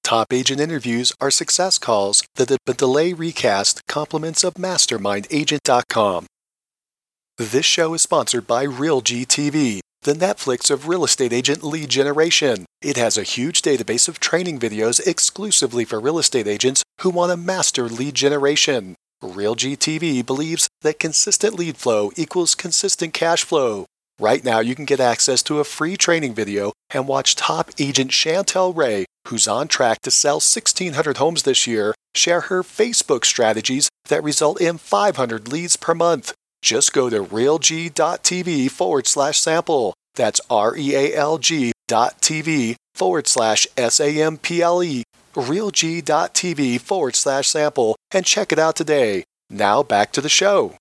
Top agent interviews are success calls that have been delay recast compliments of mastermindagent.com. This show is sponsored by RealGTV, the Netflix of real estate agent lead generation. It has a huge database of training videos exclusively for real estate agents who want to master lead generation. RealGTV believes that consistent lead flow equals consistent cash flow. Right now, you can get access to a free training video and watch top agent Chantel Ray, who's on track to sell 1,600 homes this year, share her Facebook strategies that result in 500 leads per month. Just go to realg.tv/sample. That's REALG.tv/SAMPLE. realg.tv/sample and check it out today. Now back to the show.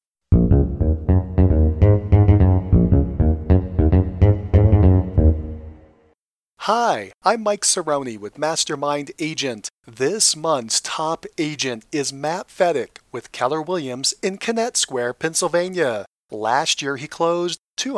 Hi, I'm Mike Cerrone with Mastermind Agent. This month's top agent is Matt Fedek with Keller Williams in Kennett Square, Pennsylvania. Last year he closed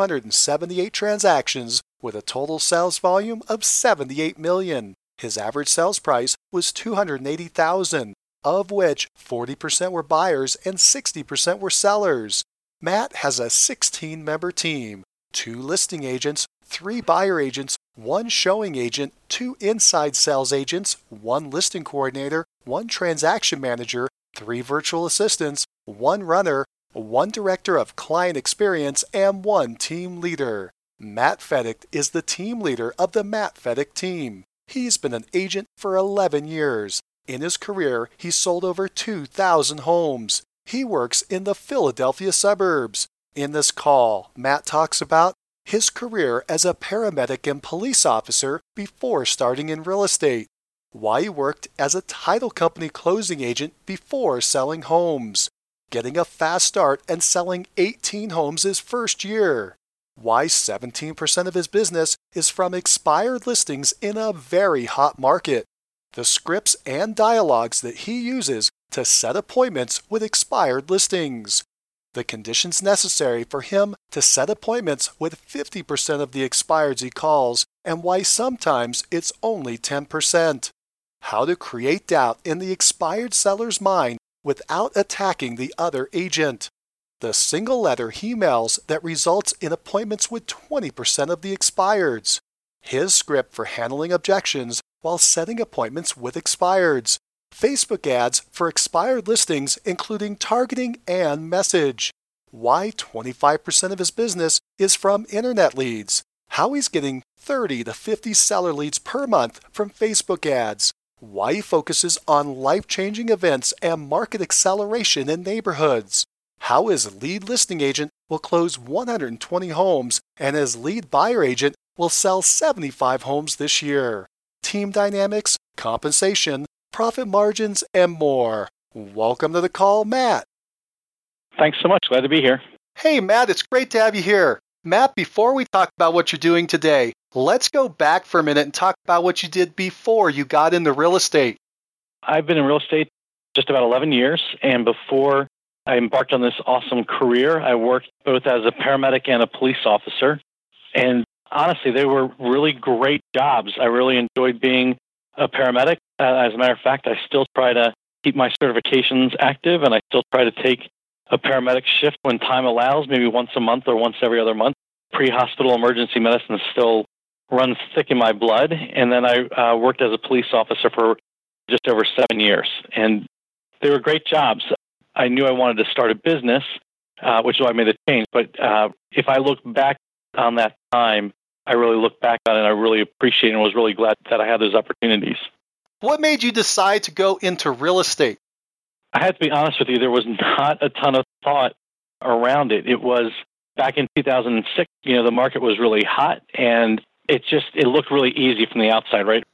278 transactions with a total sales volume of $78 million. His average sales price was $280,000, of which 40% were buyers and 60% were sellers. Matt has a 16-member team, 2 listing agents, 3 buyer agents, 1 showing agent, 2 inside sales agents, 1 listing coordinator, 1 transaction manager, 3 virtual assistants, 1 runner, 1 director of client experience, and 1 team leader. Matt Fedek is the team leader of the Matt Fedek team. He's been an agent for 11 years. In his career, he's sold over 2,000 homes. He works in the Philadelphia suburbs. In this call, Matt talks about his career as a paramedic and police officer before starting in real estate, why he worked as a title company closing agent before selling homes, getting a fast start and selling 18 homes his first year, why 17% of his business is from expired listings in a very hot market, the scripts and dialogues that he uses to set appointments with expired listings, the conditions necessary for him to set appointments with 50% of the expireds he calls, and why sometimes it's only 10%. How to create doubt in the expired seller's mind without attacking the other agent. The single letter he mails that results in appointments with 20% of the expireds. His script for handling objections while setting appointments with expireds. Facebook ads for expired listings including targeting and message. Why 25% of his business is from internet leads. How he's getting 30 to 50 seller leads per month from Facebook ads. Why he focuses on life-changing events and market acceleration in neighborhoods. How his lead listing agent will close 120 homes and his lead buyer agent will sell 75 homes this year. Team dynamics, compensation, profit margins, and more. Welcome to the call, Matt. Thanks so much. Glad to be here. Hey, Matt, it's great to have you here. Matt, before we talk about what you're doing today, let's go back for a minute and talk about what you did before you got into real estate. I've been in real estate just about 11 years, and before I embarked on this awesome career, I worked both as a paramedic and a police officer. And honestly, they were really great jobs. I really enjoyed being a paramedic. As a matter of fact, I still try to keep my certifications active, and I still try to take a paramedic shift when time allows, maybe once a month or once every other month. Pre-hospital emergency medicine still runs thick in my blood. And then I worked as a police officer for just over 7 years. And they were great jobs. I knew I wanted to start a business, which is why I made the change. But if I look back on that time, I really look back on it and I really appreciate it and was really glad that I had those opportunities. What made you decide to go into real estate? I have to be honest with you, there was not a ton of thought around it. It was back in 2006, the market was really hot and it looked really easy from the outside, right?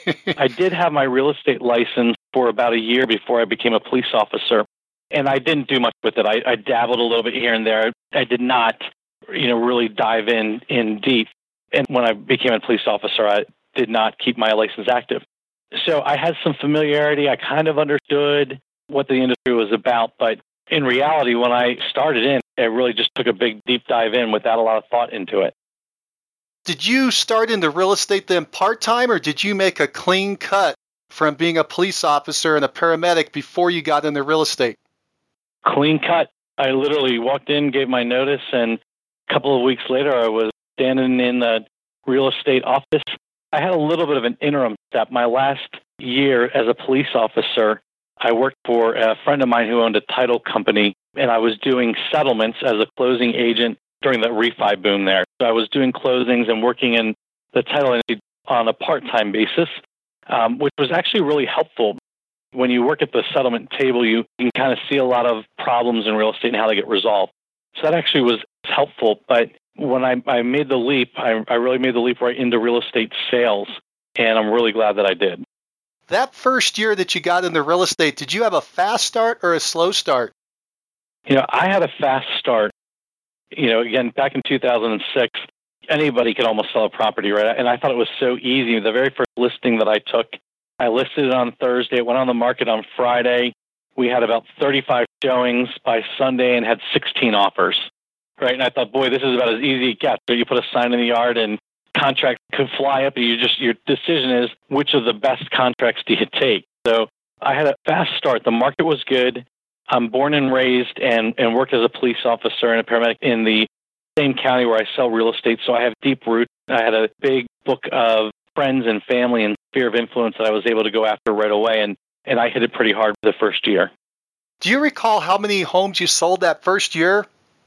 I did have my real estate license for about a year before I became a police officer, and I didn't do much with it. I dabbled a little bit here and there. I did not, really dive in deep. And when I became a police officer, I did not keep my license active. So I had some familiarity. I kind of understood what the industry was about. But in reality, when I started in, I really just took a big, deep dive in without a lot of thought into it. Did you start into real estate then part-time, or did you make a clean cut from being a police officer and a paramedic before you got into real estate? Clean cut. I literally walked in, gave my notice, and a couple of weeks later, I was standing in the real estate office. I had a little bit of an interim step. My last year as a police officer, I worked for a friend of mine who owned a title company, and I was doing settlements as a closing agent during the refi boom there. So I was doing closings and working in the title industry on a part-time basis, which was actually really helpful. When you work at the settlement table, you can kind of see a lot of problems in real estate and how they get resolved. So that actually was helpful. But when I made the leap, I really made the leap right into real estate sales, and I'm really glad that I did. That first year that you got into real estate, did you have a fast start or a slow start? I had a fast start. Again, back in 2006, anybody could almost sell a property, right? And I thought it was so easy. The very first listing that I took, I listed it on Thursday. It went on the market on Friday. We had about 35 showings by Sunday and had 16 offers, right? And I thought, boy, this is about as easy as it gets. So you put a sign in the yard and contracts could fly up, and your decision is which of the best contracts do you take. So I had a fast start. The market was good. I'm born and raised and worked as a police officer and a paramedic in the same county where I sell real estate, so I have deep roots. I had a big book of friends and family and sphere of influence that I was able to go after right away, and I hit it pretty hard the first year. Do you recall how many homes you sold that first year?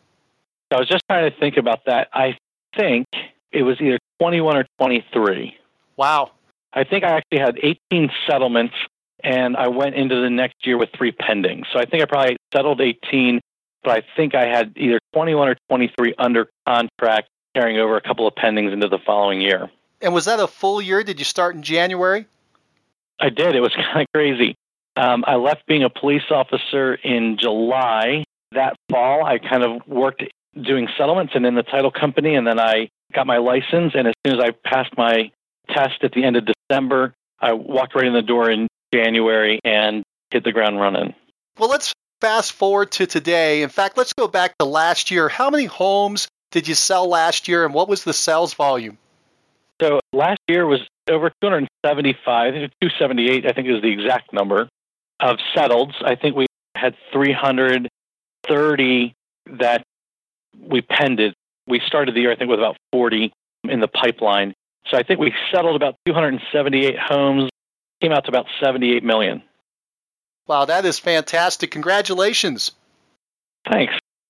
I was just trying to think about that. I think it was either 21 or 23. Wow. I think I actually had 18 settlements, and I went into the next year with 3 pending. So I think I probably settled 18, but I think I had either 21 or 23 under contract, carrying over a couple of pendings into the following year. And was that a full year? Did you start in January? I did. It was kind of crazy. I left being a police officer in July. That fall, I kind of worked doing settlements and in the title company, and then I got my license. And as soon as I passed my test at the end of December, I walked right in the door in January and hit the ground running. Well, let's fast forward to today. In fact, let's go back to last year. How many homes did you sell last year, and what was the sales volume? So last year was over 275, 278, I think is the exact number, of settleds. I think we had 330 that we pended. We started the year, I think, with about 40 in the pipeline. So I think we settled about 278 homes, came out to about $78 million. Wow, that is fantastic. Congratulations. Thanks.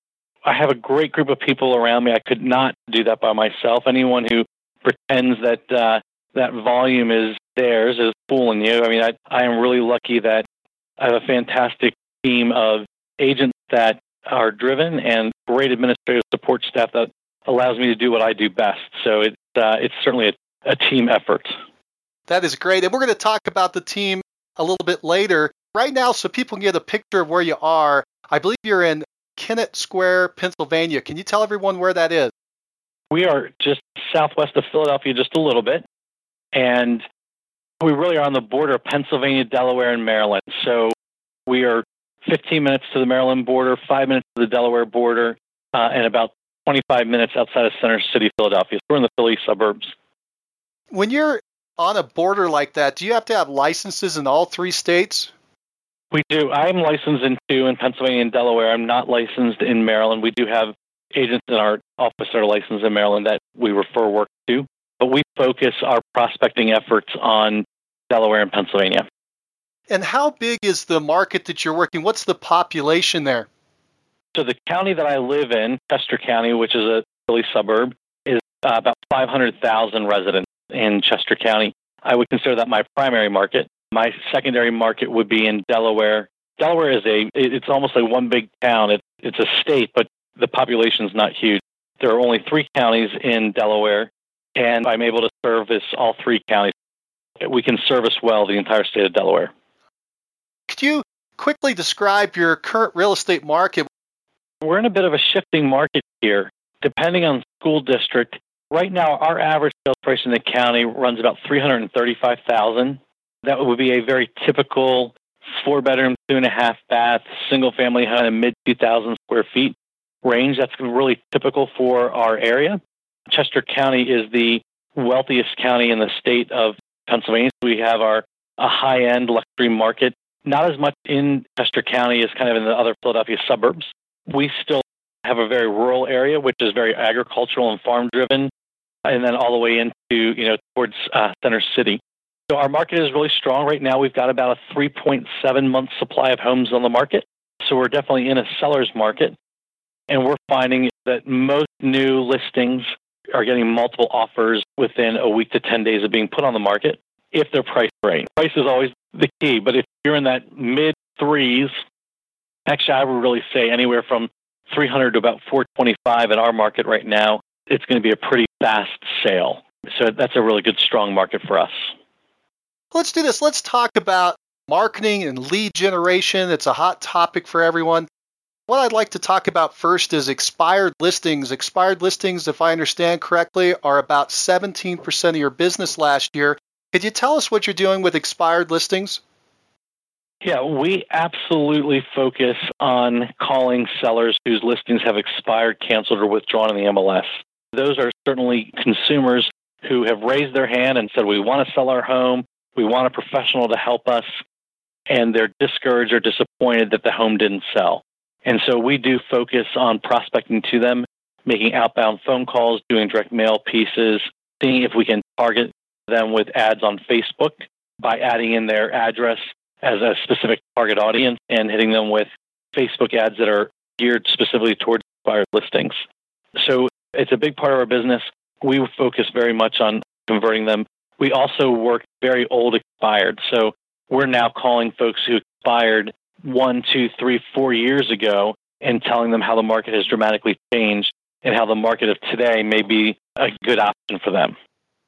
I have a great group of people around me. I could not do that by myself. Anyone who pretends that that volume is theirs is fooling you. I mean, I am really lucky that I have a fantastic team of agents that are driven and great administrative support staff that allows me to do what I do best. So it's certainly a team effort. That is great. And we're going to talk about the team a little bit later. Right now, so people can get a picture of where you are, I believe you're in Kennett Square, Pennsylvania. Can you tell everyone where that is? We are just southwest of Philadelphia, just a little bit. And we really are on the border of Pennsylvania, Delaware, and Maryland. So we are 15 minutes to the Maryland border, 5 minutes to the Delaware border, and about 25 minutes outside of Center City, Philadelphia. So we're in the Philly suburbs. When you're on a border like that, do you have to have licenses in all 3 states? We do. I'm licensed in 2 in Pennsylvania and Delaware. I'm not licensed in Maryland. We do have agents in our office that are licensed in Maryland that we refer work to, but we focus our prospecting efforts on Delaware and Pennsylvania. And how big is the market that you're working? What's the population there? So the county that I live in, Chester County, which is a Philly suburb, is about 500,000 residents in Chester County. I would consider that my primary market. My secondary market would be in Delaware. Delaware is it's almost like one big town. It's a state, but the population is not huge. There are only 3 counties in Delaware, and I'm able to service all 3 counties. We can service well the entire state of Delaware. Could you quickly describe your current real estate market? We're in a bit of a shifting market here. Depending on school district, right now our average sales price in the county runs about $335,000. That would be a very typical 4-bedroom, 2.5 bath, single-family home in mid-2,000 square feet range. That's really typical for our area. Chester County is the wealthiest county in the state of Pennsylvania. We have our a high-end luxury market, not as much in Chester County as kind of in the other Philadelphia suburbs. We still have a very rural area, which is very agricultural and farm-driven, and then all the way into, towards Center City. So our market is really strong right now. We've got about a 3.7-month supply of homes on the market. So we're definitely in a seller's market. And we're finding that most new listings are getting multiple offers within a week to 10 days of being put on the market if they're priced right. Price is always the key, but if you're in that mid-threes, actually I would really say anywhere from 300 to about 425 in our market right now, it's going to be a pretty fast sale. So that's a really good, strong market for us. Let's do this. Let's talk about marketing and lead generation. It's a hot topic for everyone. What I'd like to talk about first is expired listings. Expired listings, if I understand correctly, are about 17% of your business last year. Could you tell us what you're doing with expired listings? Yeah, we absolutely focus on calling sellers whose listings have expired, canceled, or withdrawn in the MLS. Those are certainly consumers who have raised their hand and said, we want to sell our home, we want a professional to help us, and they're discouraged or disappointed that the home didn't sell. And so we do focus on prospecting to them, making outbound phone calls, doing direct mail pieces, seeing if we can target them with ads on Facebook by adding in their address as a specific target audience and hitting them with Facebook ads that are geared specifically towards expired listings. So it's a big part of our business. We focus very much on converting them. We also work very old expired. So we're now calling folks who expired 1, 2, 3, 4 years ago and telling them how the market has dramatically changed and how the market of today may be a good option for them.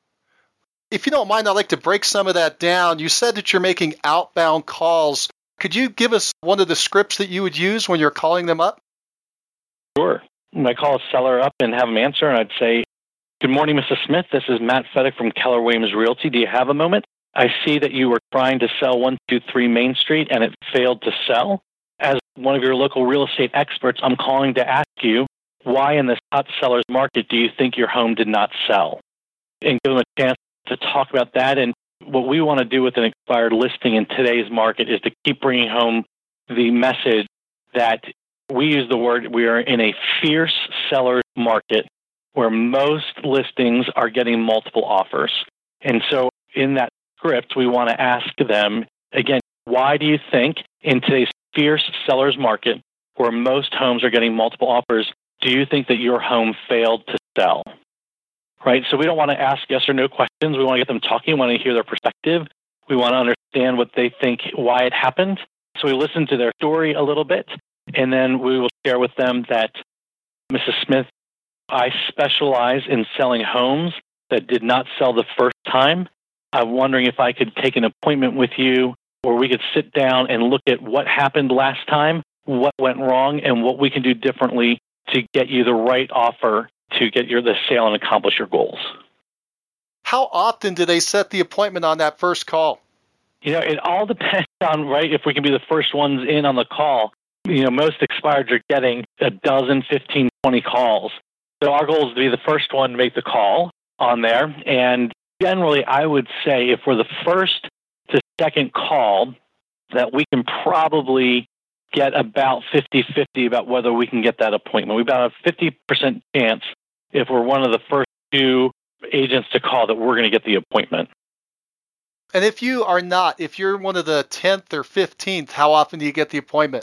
If you don't mind, I'd like to break some of that down. You said that you're making outbound calls. Could you give us one of the scripts that you would use when you're calling them up? Sure. I call a seller up and have them answer, and I'd say, good morning, Mrs. Smith. This is Matt Fedek from Keller Williams Realty. Do you have a moment? I see that you were trying to sell 123 Main Street and it failed to sell. As one of your local real estate experts, I'm calling to ask you, why in this hot seller's market do you think your home did not sell? And give them a chance to talk about that. And what we want to do with an expired listing in today's market is to keep bringing home the message that we use the word, we are in a fierce seller's market where most listings are getting multiple offers. And so in that script, we want to ask them, again, why do you think in today's fierce seller's market where most homes are getting multiple offers, do you think that your home failed to sell? Right? So we don't want to ask yes or no questions. We want to get them talking. We want to hear their perspective. We want to understand what they think, why it happened. So we listen to their story a little bit, and then we will share with them that, Mrs. Smith, I specialize in selling homes that did not sell the first time. I'm wondering if I could take an appointment with you where we could sit down and look at what happened last time, what went wrong, and what we can do differently to get you the right offer to get the sale and accomplish your goals. How often do they set the appointment on that first call? It all depends on, right, if we can be the first ones in on the call. Most expireds are getting a dozen, 15, 20 calls. So our goal is to be the first one to make the call on there. And generally, I would say if we're the first to second call, that we can probably get about 50-50 about whether we can get that appointment. We've got a 50% chance if we're one of the first two agents to call that we're going to get the appointment. And if you are not, if you're one of the 10th or 15th, how often do you get the appointment?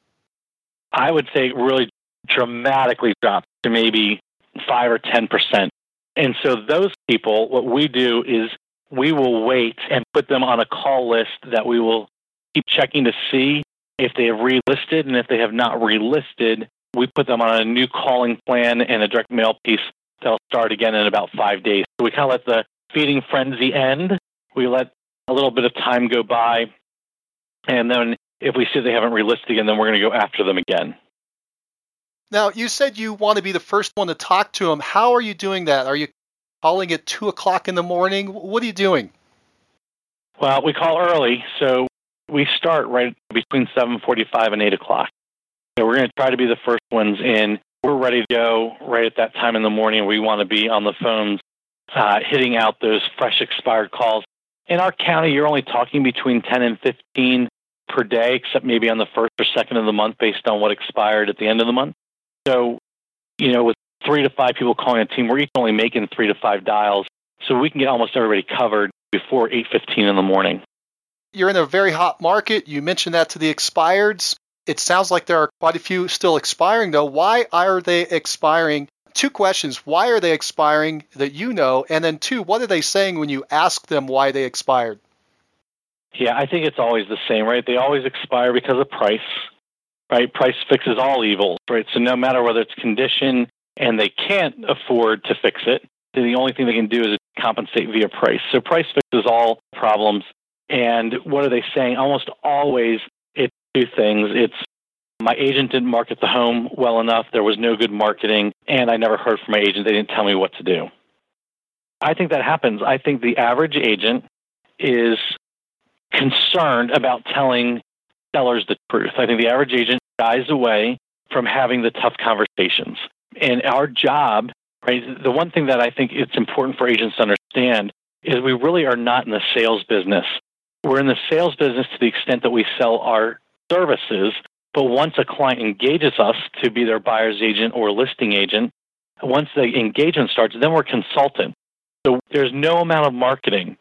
I would say it really dramatically drops to maybe 5 or 10%. And so those people, what we do is we will wait and put them on a call list that we will keep checking to see if they have relisted. And if they have not relisted, we put them on a new calling plan and a direct mail piece that'll start again in about 5 days. So we kind of let the feeding frenzy end. We let a little bit of time go by. And then if we see they haven't relisted again, then we're going to go after them again. Now, you said you want to be the first one to talk to them. How are you doing that? Are you calling at 2 o'clock in the morning? What are you doing? Well, we call early, so we start right between 7:45 and 8 o'clock. So we're going to try to be the first ones in. We're ready to go right at that time in the morning. We want to be on the phones hitting out those fresh expired calls. In our county, you're only talking between 10 and 15 per day, except maybe on the first or second of the month based on what expired at the end of the month. So, with 3 to 5 people calling a team, we're each only making 3 to 5 dials, so we can get almost everybody covered before 8:15 in the morning. You're in a very hot market. You mentioned that to the expireds. It sounds like there are quite a few still expiring, though. Why are they expiring? 2 questions. Why are they expiring that you know? And then 2, what are they saying when you ask them why they expired? Yeah, I think it's always the same, right? They always expire because of price, right? Price fixes all evils, right? So no matter whether it's condition and they can't afford to fix it, then the only thing they can do is compensate via price. So price fixes all problems. And what are they saying? Almost always it's 2 things. It's my agent didn't market the home well enough, there was no good marketing, and I never heard from my agent. They didn't tell me what to do. I think that happens. I think the average agent is concerned about telling sellers the truth. I think the average agent shies away from having the tough conversations. And our job, right, the one thing that I think it's important for agents to understand is we really are not in the sales business. We're in the sales business to the extent that we sell our services, but once a client engages us to be their buyer's agent or listing agent, once the engagement starts, then we're consultant. So there's no amount of marketing,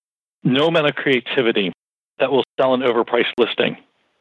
no amount of creativity that will sell an overpriced listing.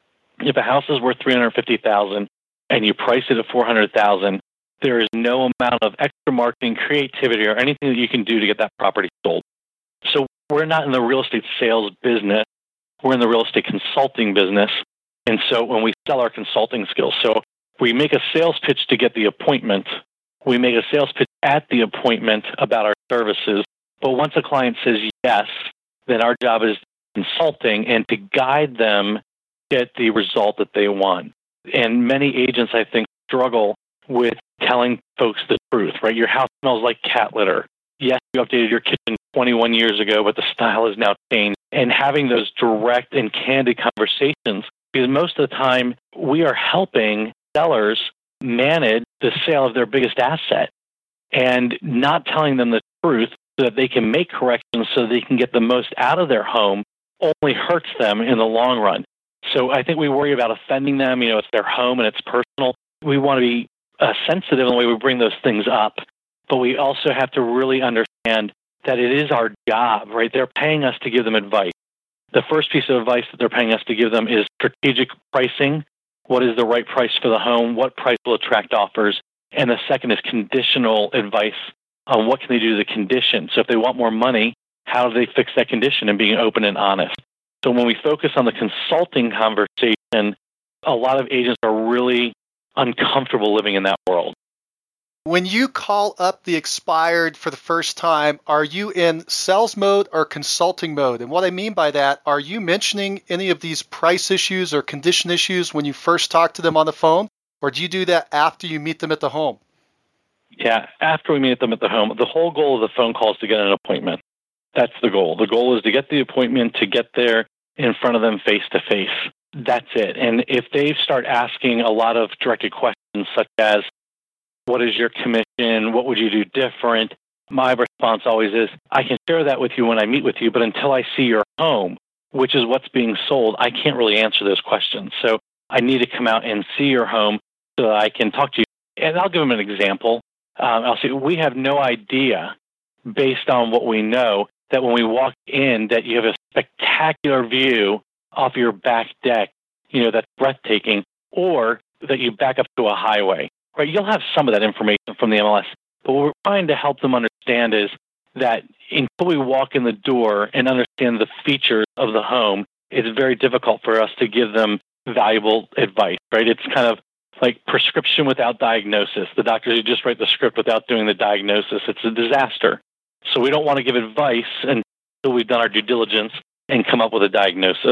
If a house is worth $350,000 and you price it at $400,000, there is no amount of extra marketing, creativity, or anything that you can do to get that property sold. So we're not in the real estate sales business. We're in the real estate consulting business. And so when we sell our consulting skills, so we make a sales pitch to get the appointment. We make a sales pitch at the appointment about our services. But once a client says yes, then our job is consulting and to guide them get the result that they want. And many agents, I think, struggle with telling folks the truth, right? Your house smells like cat litter. Yes, you updated your kitchen 21 years ago, but the style has now changed. And having those direct and candid conversations, because most of the time we are helping sellers manage the sale of their biggest asset and not telling them the truth so that they can make corrections so they can get the most out of their home only hurts them in the long run. So I think we worry about offending them. It's their home and it's personal. We want to be sensitive in the way we bring those things up, but we also have to really understand that it is our job, right? They're paying us to give them advice. The first piece of advice that they're paying us to give them is strategic pricing. What is the right price for the home? What price will attract offers? And the second is conditional advice on what can they do to the condition. So if they want more money, how do they fix that condition, and being open and honest. So when we focus on the consulting conversation, a lot of agents are really uncomfortable living in that world. When you call up the expired for the first time, are you in sales mode or consulting mode? And what I mean by that, are you mentioning any of these price issues or condition issues when you first talk to them on the phone? Or do you do that after you meet them at the home? Yeah, after we meet them at the home. The whole goal of the phone call is to get an appointment. That's the goal. The goal is to get the appointment, to get there in front of them face to face. That's it. And if they start asking a lot of directed questions such as, what is your commission? What would you do different? My response always is, I can share that with you when I meet with you, but until I see your home, which is what's being sold, I can't really answer those questions. So I need to come out and see your home so that I can talk to you. And I'll give them an example. I'll say, we have no idea, based on what we know, that when we walk in, that you have a spectacular view off your back deck, that's breathtaking, or that you back up to a highway. Right, you'll have some of that information from the MLS, but what we're trying to help them understand is that until we walk in the door and understand the features of the home, it's very difficult for us to give them valuable advice, right? It's kind of like prescription without diagnosis. The doctors who just write the script without doing the diagnosis, it's a disaster. So we don't want to give advice until we've done our due diligence and come up with a diagnosis.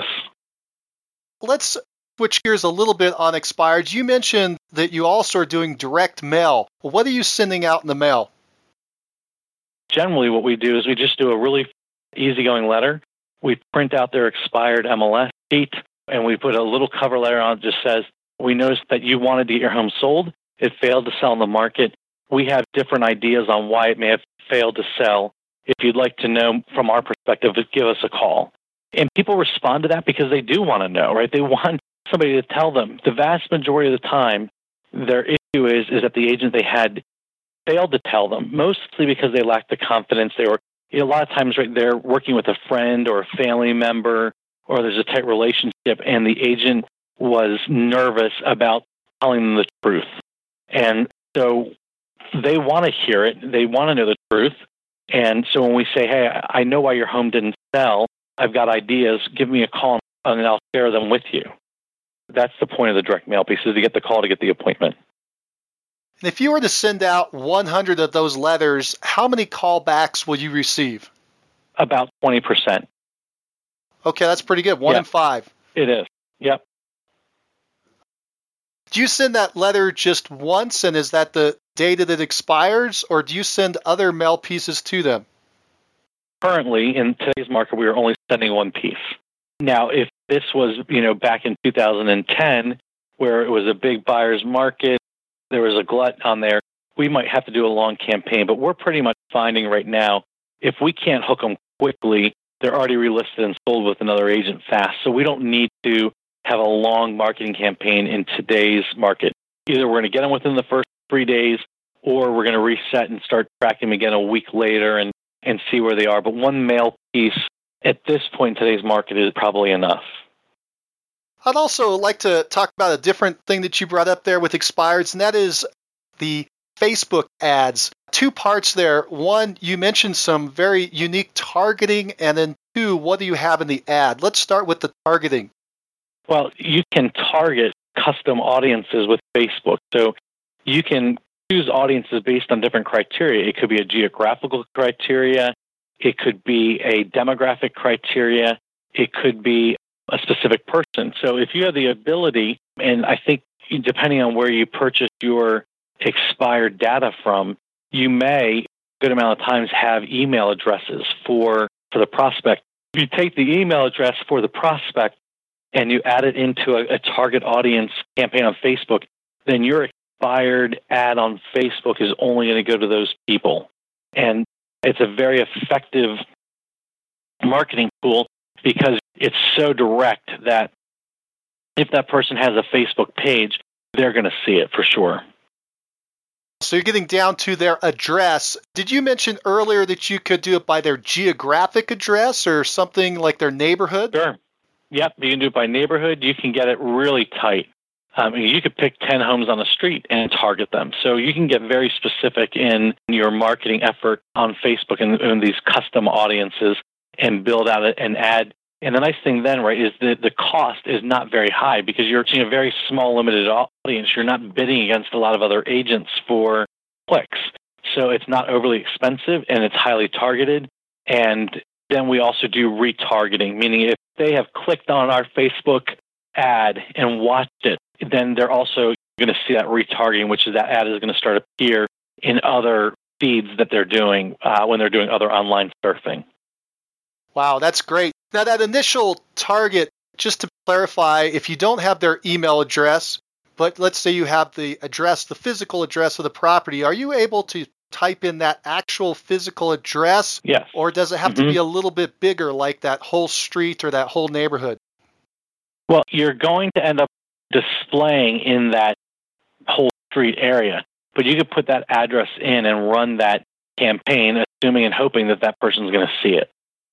Let's switch gears a little bit on expired. You mentioned that you also are doing direct mail. What are you sending out in the mail? Generally, what we do is we just do a really easygoing letter. We print out their expired MLS sheet, and we put a little cover letter on it that just says, we noticed that you wanted to get your home sold. It failed to sell in the market. We have different ideas on why it may have failed to sell, If you'd like to know from our perspective, give us a call. And people respond to that because they do want to know, right? They want somebody to tell them. The vast majority of the time, their issue is that the agent they had failed to tell them, mostly because they lacked the confidence. They were, a lot of times, right, they're working with a friend or a family member, or there's a tight relationship, and the agent was nervous about telling them the truth. And so they want to hear it. They want to know the truth. And so when we say, hey, I know why your home didn't sell. I've got ideas. Give me a call, and I'll share them with you. That's the point of the direct mail piece, is to get the call to get the appointment. And if you were to send out 100 of those letters, how many callbacks will you receive? About 20%. Okay, that's pretty good. 1 in 5. It is. Yep. Do you send that letter just once, and is that the date that it expires, or do you send other mail pieces to them? Currently, in today's market, we are only sending one piece. Now, if this was, back in 2010, where it was a big buyer's market, there was a glut on there, we might have to do a long campaign. But we're pretty much finding right now, if we can't hook them quickly, they're already relisted and sold with another agent fast. So we don't need to have a long marketing campaign in today's market. Either we're going to get them within the first 3 days, or we're going to reset and start tracking them again a week later and see where they are. But one mail piece at this point in today's market is probably enough. I'd also like to talk about a different thing that you brought up there with expireds, and that is the Facebook ads. 2 parts there. 1, you mentioned some very unique targeting, and then 2, what do you have in the ad? Let's start with the targeting. Well, you can target custom audiences with Facebook. So you can choose audiences based on different criteria. It could be a geographical criteria. It could be a demographic criteria. It could be a specific person. So if you have the ability, and I think depending on where you purchase your expired data from, you may, a good amount of times, have email addresses for the prospect. If you take the email address for the prospect and you add it into a target audience campaign on Facebook, then your expired ad on Facebook is only going to go to those people. And it's a very effective marketing tool because it's so direct that if that person has a Facebook page, they're going to see it for sure. So you're getting down to their address. Did you mention earlier that you could do it by their geographic address or something like their neighborhood? Sure. Yep, you can do it by neighborhood. You can get it really tight. You could pick 10 homes on the street and target them. So you can get very specific in your marketing effort on Facebook and these custom audiences and build out an ad. And the nice thing then, right, is that the cost is not very high because you're reaching a very small, limited audience. You're not bidding against a lot of other agents for clicks. So it's not overly expensive and it's highly targeted. And then we also do retargeting, meaning if they have clicked on our Facebook ad and watched it, then they're also going to see that retargeting, which is that ad is going to start to appear in other feeds that they're doing when they're doing other online surfing. Wow, that's great. Now, that initial target, just to clarify, if you don't have their email address, but let's say you have the address, the physical address of the property, are you able to type in that actual physical address? Yes. Or does it have to be a little bit bigger, like that whole street or that whole neighborhood? Well, you're going to end up displaying in that whole street area, but you could put that address in and run that campaign, assuming and hoping that that person's going to see it.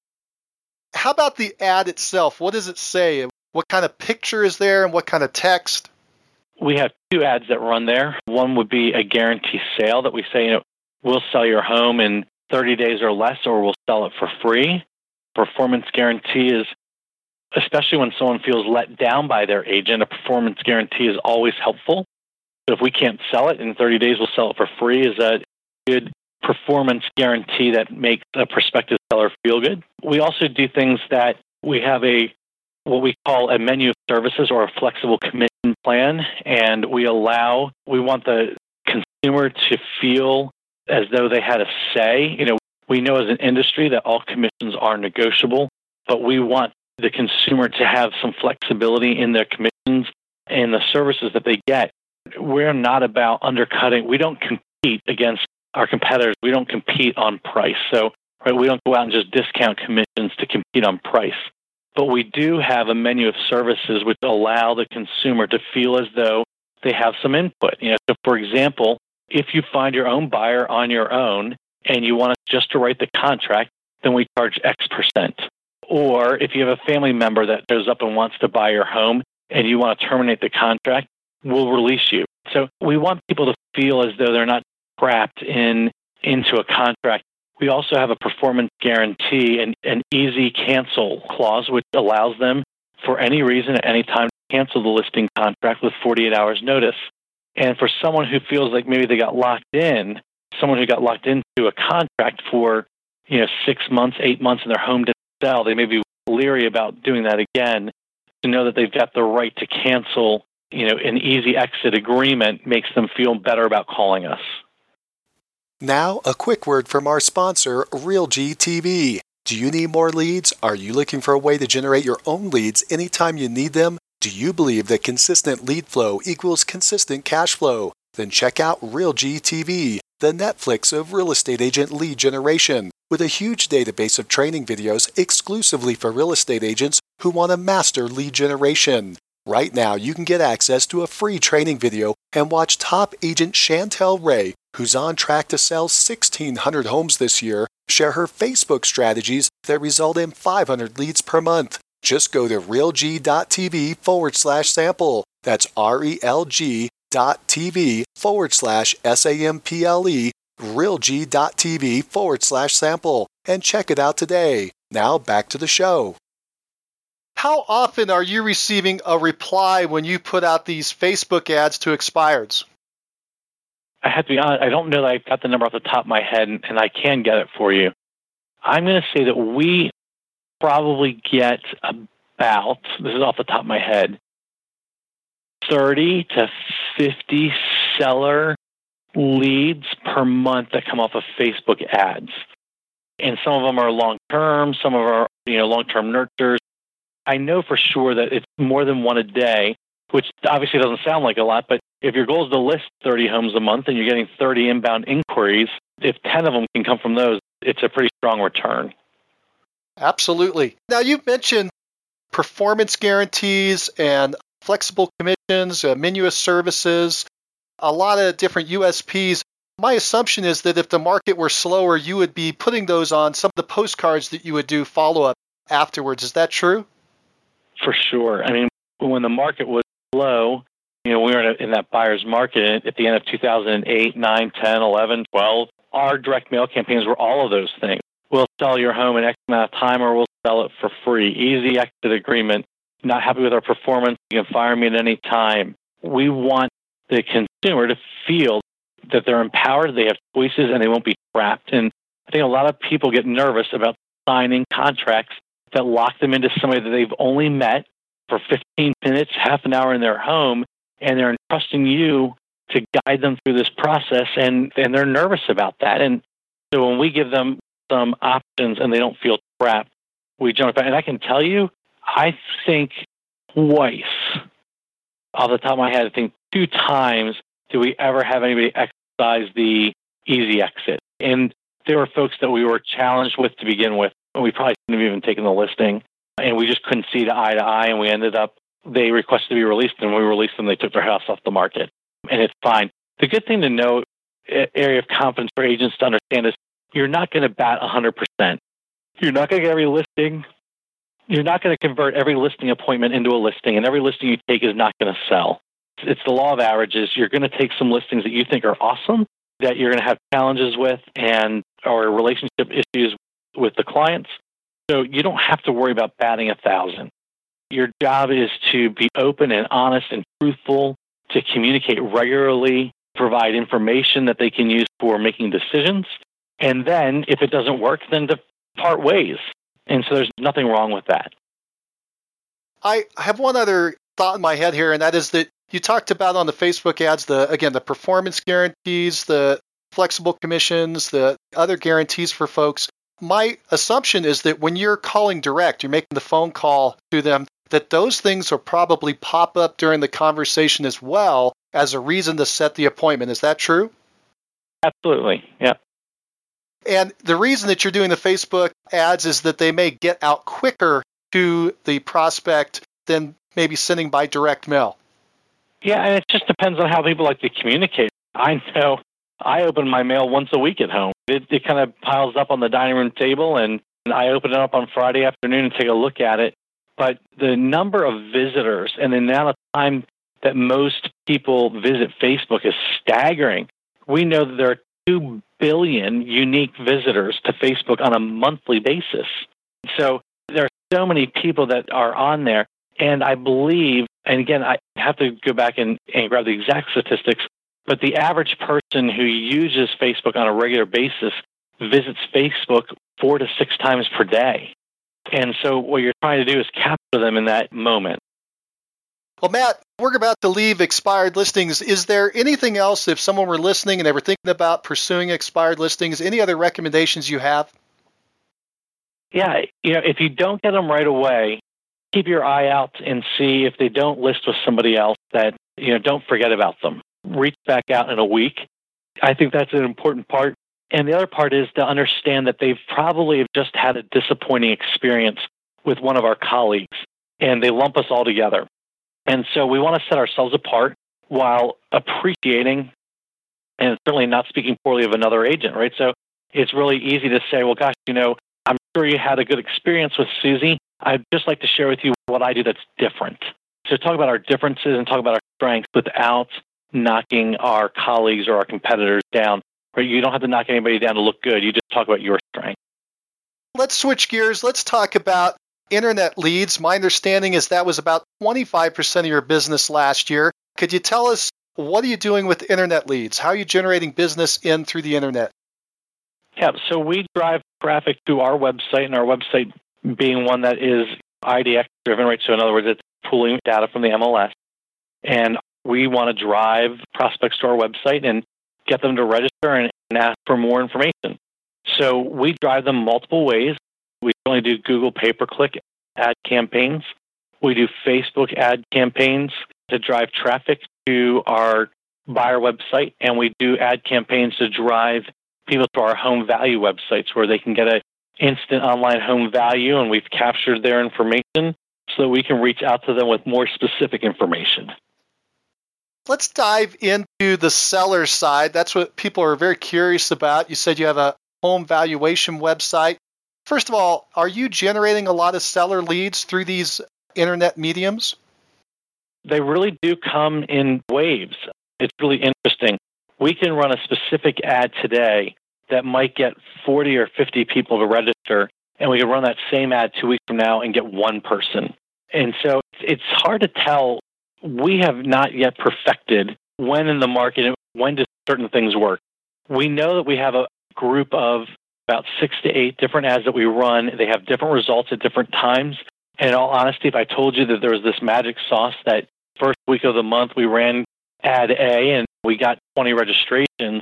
How about the ad itself? What does it say? What kind of picture is there and what kind of text? We have 2 ads that run there. One would be a guarantee sale that we say, we'll sell your home in 30 days or less, or we'll sell it for free. Performance guarantee is, especially when someone feels let down by their agent, a performance guarantee is always helpful. So if we can't sell it in 30 days, we'll sell it for free is a good performance guarantee that makes a prospective seller feel good. We also do things that we have what we call a menu of services or a flexible commission plan, and we want the consumer to feel as though they had a say. We know as an industry that all commissions are negotiable, but we want the consumer to have some flexibility in their commissions and the services that they get. We're not about undercutting. We don't compete against our competitors. We don't compete on price. So right? We don't go out and just discount commissions to compete on price. But we do have a menu of services which allow the consumer to feel as though they have some input. So for example, if you find your own buyer on your own and you want us just to write the contract, then we charge X%. Or if you have a family member that goes up and wants to buy your home and you want to terminate the contract, we'll release you. So we want people to feel as though they're not trapped into a contract. We also have a performance guarantee and an easy cancel clause, which allows them for any reason at any time to cancel the listing contract with 48 hours notice. And for someone who feels like maybe they got locked in, someone who got locked into a contract for 6 months, 8 months, and their home didn't sell, they may be leery about doing that again. To know that they've got the right to cancel, an easy exit agreement makes them feel better about calling us. Now, a quick word from our sponsor, RealG TV. Do you need more leads? Are you looking for a way to generate your own leads anytime you need them? Do you believe that consistent lead flow equals consistent cash flow? Then check out RealG TV, the Netflix of real estate agent lead generation, with a huge database of training videos exclusively for real estate agents who want to master lead generation. Right now, you can get access to a free training video and watch top agent Chantel Ray, who's on track to sell 1,600 homes this year, share her Facebook strategies that result in 500 leads per month. Just go to realg.tv/sample. That's RELG.tv/SAMPLE, realg.tv/sample, and check it out today. Now back to the show. How often are you receiving a reply when you put out these Facebook ads to expireds? I have to be honest, I don't know that I've got the number off the top of my head, and I can get it for you. I'm going to say that we probably get about, this is off the top of my head, 30 to 50 seller leads per month that come off of Facebook ads. And some of them are long-term, some of them are long-term nurtures. I know for sure that it's more than one a day, which obviously doesn't sound like a lot, but if your goal is to list 30 homes a month and you're getting 30 inbound inquiries, if 10 of them can come from those, it's a pretty strong return. Absolutely. Now, you mentioned performance guarantees and flexible commissions, menu of services, a lot of different USPs. My assumption is that if the market were slower, you would be putting those on some of the postcards that you would do follow-up afterwards. Is that true? For sure. I mean, when the market was low, we were in that buyer's market at the end of 2008, 9, 10, 11, 12. Our direct mail campaigns were all of those things. We'll sell your home in X amount of time or we'll sell it for free. Easy exit agreement. Not happy with our performance, you can fire me at any time. We want the consumer to feel that they're empowered, they have choices, and they won't be trapped. And I think a lot of people get nervous about signing contracts that lock them into somebody that they've only met for 15 minutes, half an hour in their home, and they're entrusting you to guide them through this process, and they're nervous about that. And so when we give them some options and they don't feel trapped, we jump back. And I can tell you, I think twice, off the top of my head, I think 2 times did we ever have anybody exercise the easy exit. And there were folks that we were challenged with to begin with, and we probably shouldn't have even taken the listing. And we just couldn't see eye to eye, and we ended up, they requested to be released, and when we released them, they took their house off the market. And it's fine. The good thing to know, area of confidence for agents to understand is you're not going to bat 100%. You're not going to get every listing. You're not going to convert every listing appointment into a listing, and every listing you take is not going to sell. It's the law of averages. You're going to take some listings that you think are awesome, that you're going to have challenges with, or relationship issues with the clients. So you don't have to worry about batting 1,000. Your job is to be open and honest and truthful, to communicate regularly, provide information that they can use for making decisions. And then if it doesn't work, then to part ways. And so there's nothing wrong with that. I have one other thought in my head here, and that is that you talked about on the Facebook ads, the performance guarantees, the flexible commissions, the other guarantees for folks. My assumption is that when you're calling direct, you're making the phone call to them, that those things will probably pop up during the conversation as well as a reason to set the appointment. Is that true? Absolutely, yeah. And the reason that you're doing the Facebook ads is that they may get out quicker to the prospect than maybe sending by direct mail. Yeah, and it just depends on how people like to communicate. I know I open my mail once a week at home. It kind of piles up on the dining room table, and I open it up on Friday afternoon and take a look at it. But the number of visitors and the amount of time that most people visit Facebook is staggering. We know that there are 2 billion unique visitors to Facebook on a monthly basis. So there are so many people that are on there. And I believe, and again, I have to go back and grab the exact statistics, but the average person who uses Facebook on a regular basis visits Facebook 4 to 6 times per day. And so what you're trying to do is capture them in that moment. Well, Matt, we're about to leave expired listings. Is there anything else, if someone were listening and they were thinking about pursuing expired listings, any other recommendations you have? Yeah, if you don't get them right away, keep your eye out and see if they don't list with somebody else that, don't forget about them. Reach back out in a week. I think that's an important part. And the other part is to understand that they've probably just had a disappointing experience with one of our colleagues, and they lump us all together. And so we want to set ourselves apart while appreciating and certainly not speaking poorly of another agent, right? So it's really easy to say, well, gosh, I'm sure you had a good experience with Susie. I'd just like to share with you what I do that's different. So talk about our differences and talk about our strengths without knocking our colleagues or our competitors down. Right? You don't have to knock anybody down to look good. You just talk about your strengths. Let's switch gears. Let's talk about internet leads. My understanding is that was about 25% of your business last year. Could you tell us, what are you doing with internet leads? How are you generating business in through the internet? Yeah, so we drive traffic to our website, and our website being one that is IDX driven, right? So in other words, it's pulling data from the MLS. And we want to drive prospects to our website and get them to register and ask for more information. So we drive them multiple ways. We only do Google pay-per-click ad campaigns. We do Facebook ad campaigns to drive traffic to our buyer website, and we do ad campaigns to drive people to our home value websites where they can get an instant online home value, and we've captured their information so that we can reach out to them with more specific information. Let's dive into the seller side. That's what people are very curious about. You said you have a home valuation website. First of all, are you generating a lot of seller leads through these internet mediums? They really do come in waves. It's really interesting. We can run a specific ad today that might get 40 or 50 people to register, and we can run that same ad 2 weeks from now and get one person. And so it's hard to tell. We have not yet perfected when in the market, when do certain things work. We know that we have a group of about 6 to 8 different ads that we run. They have different results at different times. And in all honesty, if I told you that there was this magic sauce that first week of the month we ran ad A and we got 20 registrations,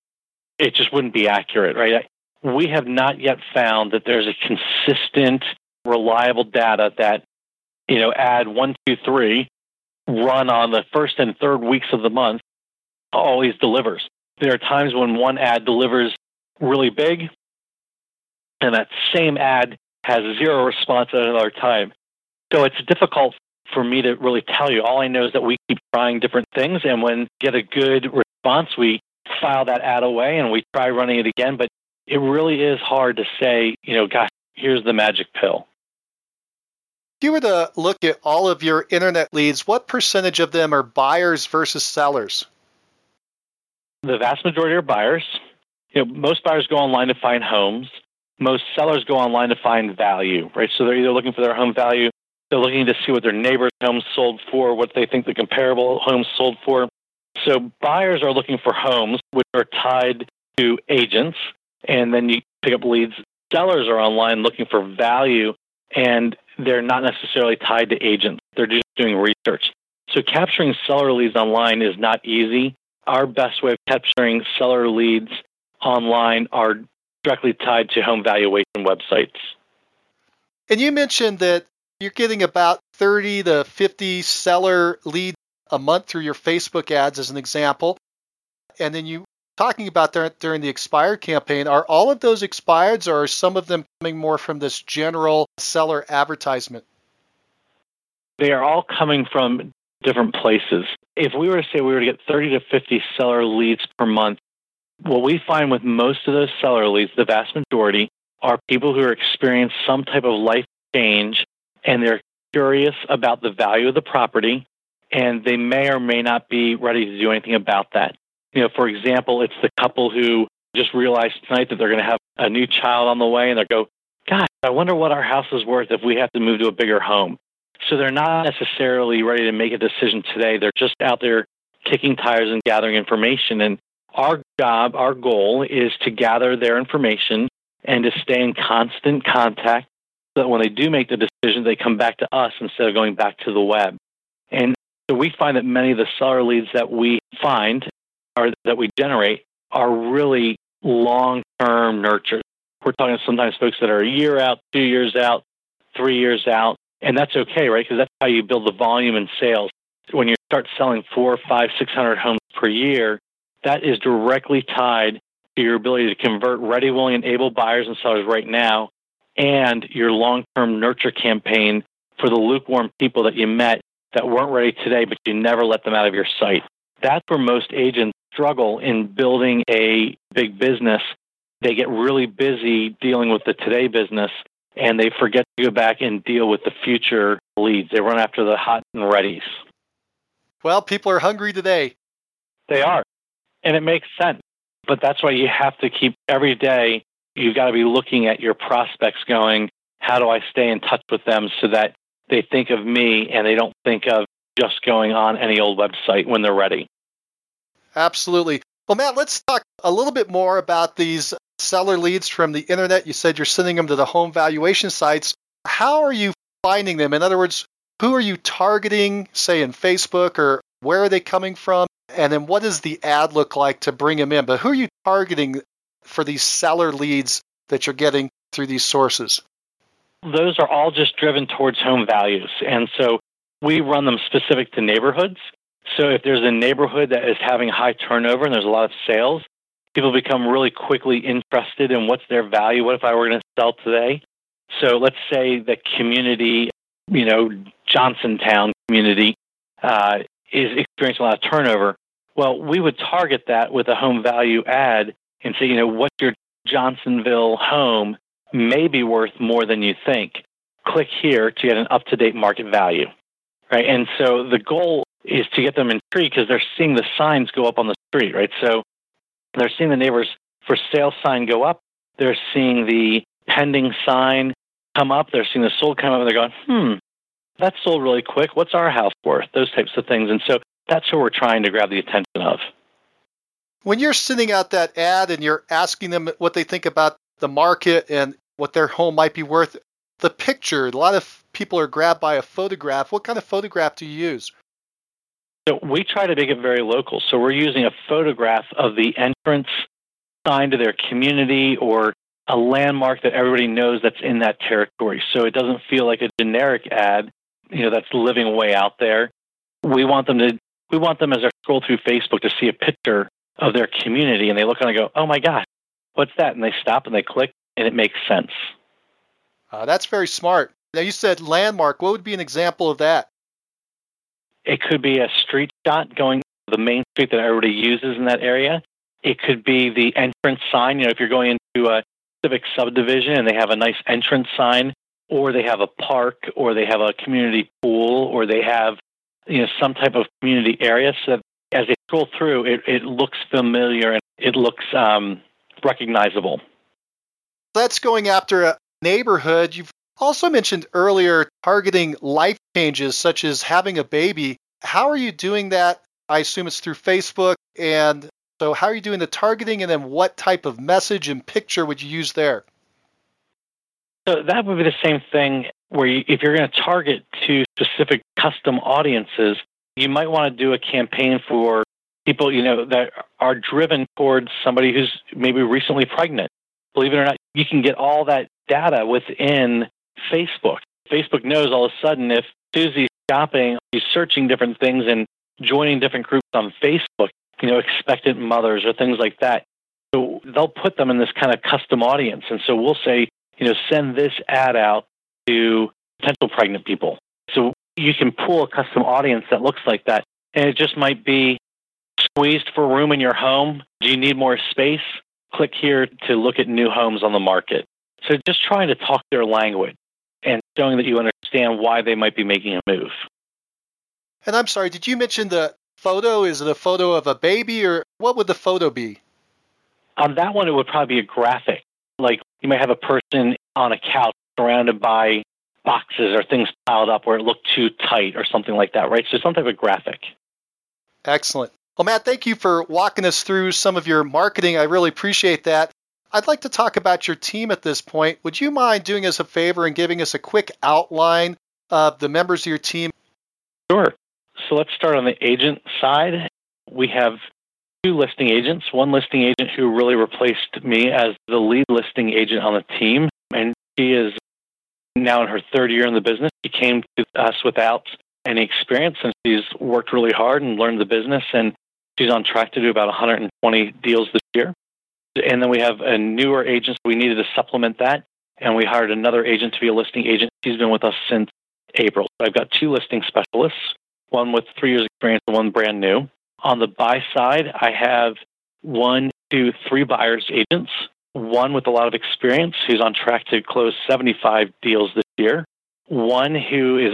it just wouldn't be accurate, right? We have not yet found that there's a consistent, reliable data that, ad 1, 2, 3 run on the first and third weeks of the month always delivers. There are times when one ad delivers really big, and that same ad has 0 response at another time. So it's difficult for me to really tell you. All I know is that we keep trying different things, and when we get a good response, we file that ad away and we try running it again. But it really is hard to say, gosh, here's the magic pill. If you were to look at all of your internet leads, what percentage of them are buyers versus sellers? The vast majority are buyers. Most buyers go online to find homes. Most sellers go online to find value, right? So they're either looking for their home value, they're looking to see what their neighbor's home sold for, what they think the comparable homes sold for. So buyers are looking for homes which are tied to agents, and then you pick up leads. Sellers are online looking for value, and they're not necessarily tied to agents. They're just doing research. So capturing seller leads online is not easy. Our best way of capturing seller leads online are directly tied to home valuation websites. And you mentioned that you're getting about 30 to 50 seller leads a month through your Facebook ads as an example. And then you talking about during the expired campaign, are all of those expireds, or are some of them coming more from this general seller advertisement? They are all coming from different places. If we were to say we were to get 30 to 50 seller leads per month, what we find with most of those seller leads, the vast majority, are people who are experiencing some type of life change, and they're curious about the value of the property, and they may or may not be ready to do anything about that. For example, it's the couple who just realized tonight that they're going to have a new child on the way, and they go, "Gosh, I wonder what our house is worth if we have to move to a bigger home." So they're not necessarily ready to make a decision today. They're just out there kicking tires and gathering information. And our job, our goal is to gather their information and to stay in constant contact so that when they do make the decision, they come back to us instead of going back to the web. And so we find that many of the seller leads that we find or that we generate are really long-term nurtures. We're talking sometimes folks that are a year out, 2 years out, 3 years out. And that's okay, right? Because that's how you build the volume and sales. When you start selling 400, 500, 600 homes per year, that is directly tied to your ability to convert ready, willing, and able buyers and sellers right now, and your long-term nurture campaign for the lukewarm people that you met that weren't ready today, but you never let them out of your sight. That's where most agents struggle in building a big business. They get really busy dealing with the today business, and they forget to go back and deal with the future leads. They run after the hot and readies. Well, people are hungry today. They are, and it makes sense. But that's why you have to keep every day, you've got to be looking at your prospects going, how do I stay in touch with them so that they think of me and they don't think of just going on any old website when they're ready. Absolutely. Well, Matt, let's talk a little bit more about these seller leads from the internet. You said you're sending them to the home valuation sites. How are you finding them? In other words, who are you targeting, say in Facebook, or where are they coming from? And then what does the ad look like to bring them in? But who are you targeting for these seller leads that you're getting through these sources? Those are all just driven towards home values. And so we run them specific to neighborhoods. So if there's a neighborhood that is having high turnover and there's a lot of sales, people become really quickly interested in what's their value. What if I were going to sell today? So let's say the community, Johnsontown community is experiencing a lot of turnover. Well, we would target that with a home value ad and say, what's your Johnsonville home may be worth more than you think. Click here to get an up-to-date market value, right? And so the goal is to get them intrigued because they're seeing the signs go up on the street, right? So they're seeing the neighbors for sale sign go up. They're seeing the pending sign come up. They're seeing the sold come up, and they're going, that sold really quick. What's our house worth? Those types of things. And so that's who we're trying to grab the attention of. When you're sending out that ad and you're asking them what they think about the market and what their home might be worth, the picture, a lot of people are grabbed by a photograph. What kind of photograph do you use? So we try to make it very local. So we're using a photograph of the entrance sign to their community or a landmark that everybody knows that's in that territory. So it doesn't feel like a generic ad, that's living way out there. We want them as they scroll through Facebook to see a picture of their community, and they look and they go, "Oh my gosh, what's that?" And they stop and they click, and it makes sense. That's very smart. Now, you said landmark. What would be an example of that? It could be a street shot going to the main street that everybody uses in that area. It could be the entrance sign. If you're going into a civic subdivision and they have a nice entrance sign, or they have a park, or they have a community pool, or they have some type of community area, so that as they scroll through, it looks familiar and it looks recognizable. That's going after a neighborhood. You've also mentioned earlier targeting life changes such as having a baby. How are you doing that? I assume it's through Facebook. And so how are you doing the targeting, and then what type of message and picture would you use there? So that would be the same thing where if you're going to target to specific custom audiences, you might want to do a campaign for people, that are driven towards somebody who's maybe recently pregnant. Believe it or not, you can get all that data within Facebook. Facebook knows all of a sudden if Susie's shopping, she's searching different things and joining different groups on Facebook, expectant mothers or things like that. So they'll put them in this kind of custom audience. And so we'll say, send this ad out to potential pregnant people. So you can pull a custom audience that looks like that. And it just might be squeezed for room in your home. Do you need more space? Click here to look at new homes on the market. So just trying to talk their language and showing that you understand why they might be making a move. And I'm sorry, did you mention the photo? Is it a photo of a baby, or what would the photo be? On that one, it would probably be a graphic. Like you might have a person on a couch surrounded by boxes or things piled up where it looked too tight or something like that, right? So some type of graphic. Excellent. Well, Matt, thank you for walking us through some of your marketing. I really appreciate that. I'd like to talk about your team at this point. Would you mind doing us a favor and giving us a quick outline of the members of your team? Sure. So let's start on the agent side. We have 2 listing agents, one listing agent who really replaced me as the lead listing agent on the team. And she is now in her 3rd year in the business. She came to us without any experience, and she's worked really hard and learned the business. And she's on track to do about 120 deals this year. And then we have a newer agent. We needed to supplement that. And we hired another agent to be a listing agent. She's been with us since April. So I've got 2 listing specialists, one with 3 years experience and one brand new. On the buy side, I have 1, 2, 3 buyers agents, one with a lot of experience who's on track to close 75 deals this year, one who is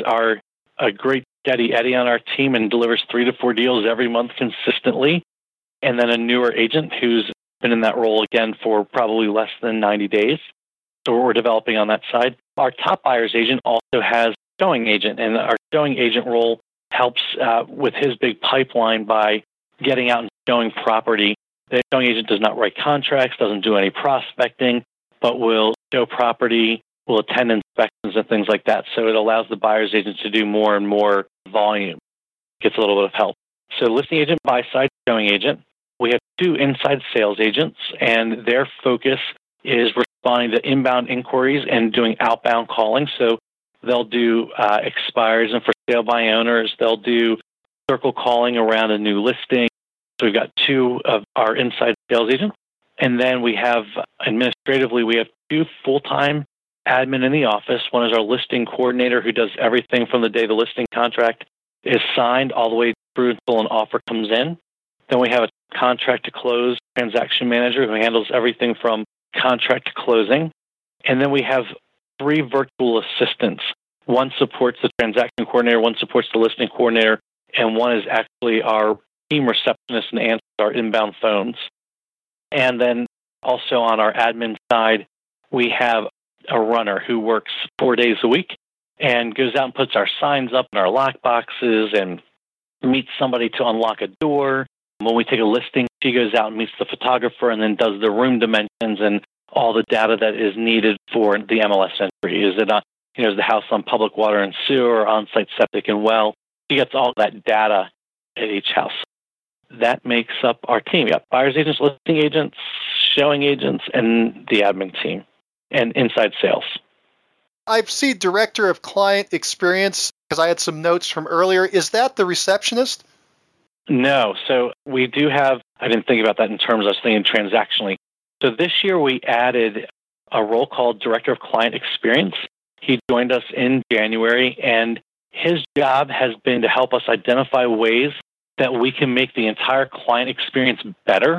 a great steady Eddie on our team and delivers 3 to 4 deals every month consistently, and then a newer agent who's been in that role again for probably less than 90 days. So we're developing on that side. Our top buyers agent also has a showing agent, and our showing agent role helps with his big pipeline by getting out and showing property. The showing agent does not write contracts, doesn't do any prospecting, but will show property, will attend inspections and things like that. So it allows the buyer's agent to do more and more volume. Gets a little bit of help. So listing agent, buy side, showing agent. We have 2 inside sales agents, and their focus is responding to inbound inquiries and doing outbound calling. So they'll do expires and for sale by owners. They'll do circle calling around a new listing. So we've got 2 of our inside sales agents. And then we have, administratively, we have 2 full-time admin in the office. One is our listing coordinator who does everything from the day the listing contract is signed all the way through until an offer comes in. Then we have a contract to close transaction manager who handles everything from contract to closing. And then we have 3 virtual assistants. One supports the transaction coordinator, one supports the listing coordinator, and one is actually our team receptionist and answers our inbound phones. And then also on our admin side, we have a runner who works 4 days a week and goes out and puts our signs up in our lock boxes and meets somebody to unlock a door. When we take a listing, she goes out and meets the photographer and then does the room dimensions and all the data that is needed for the MLS entry. Is it is the house on public water and sewer, or on-site septic and well? She gets all that data at each house. That makes up our team. We got buyers agents, listing agents, showing agents, and the admin team, and inside sales. I see Director of Client Experience, because I had some notes from earlier. Is that the receptionist? No. So we do have, I didn't think about that in terms, I was thinking transactionally. So this year we added a role called Director of Client Experience. He joined us in January, and his job has been to help us identify ways that we can make the entire client experience better.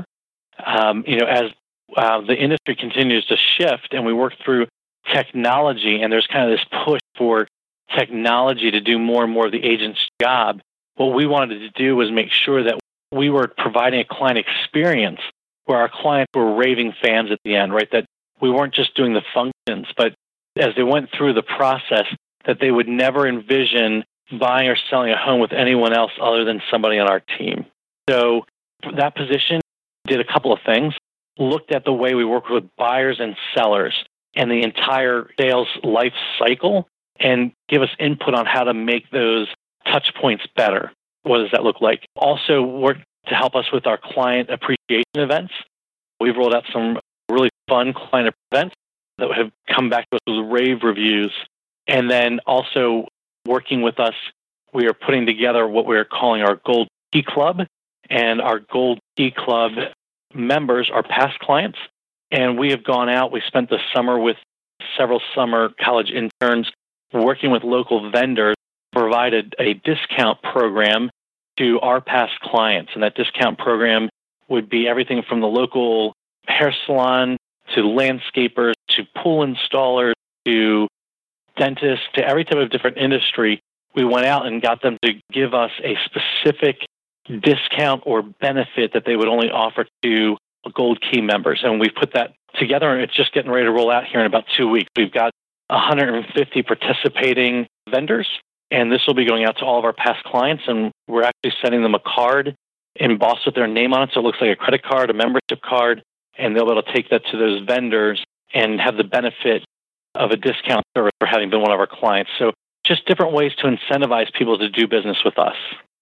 As the industry continues to shift and we work through technology, and there's kind of this push for technology to do more and more of the agent's job, what we wanted to do was make sure that we were providing a client experience where our clients were raving fans at the end, right? That we weren't just doing the functions, but as they went through the process, that they would never envision buying or selling a home with anyone else other than somebody on our team. So for that position, did a couple of things. Looked at the way we work with buyers and sellers and the entire sales life cycle and give us input on how to make those touch points better. What does that look like? Also worked to help us with our client appreciation events. We've rolled out some really fun client events that have come back to us with rave reviews. And then also working with us, we are putting together what we're calling our Gold Key Club. and our Gold Key Club members are past clients. And we have gone out. We spent the summer with several summer college interns working with local vendors, provided a discount program to our past clients. And that discount program would be everything from the local hair salon to landscapers to pool installers to dentists to every type of different industry. We went out and got them to give us a specific discount or benefit that they would only offer to Gold Key members. And we put that together, and it's just getting ready to roll out here in about 2 weeks. We've got 150 participating vendors, and this will be going out to all of our past clients, and we're actually sending them a card embossed with their name on it, so it looks like a credit card, a membership card, and they'll be able to take that to those vendors and have the benefit of a discount service for having been one of our clients. So just different ways to incentivize people to do business with us.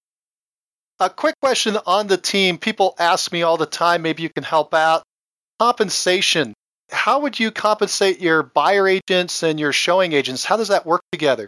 A quick question on the team. People ask me all the time, maybe you can help out. Compensation. How would you compensate your buyer agents and your showing agents? How does that work together?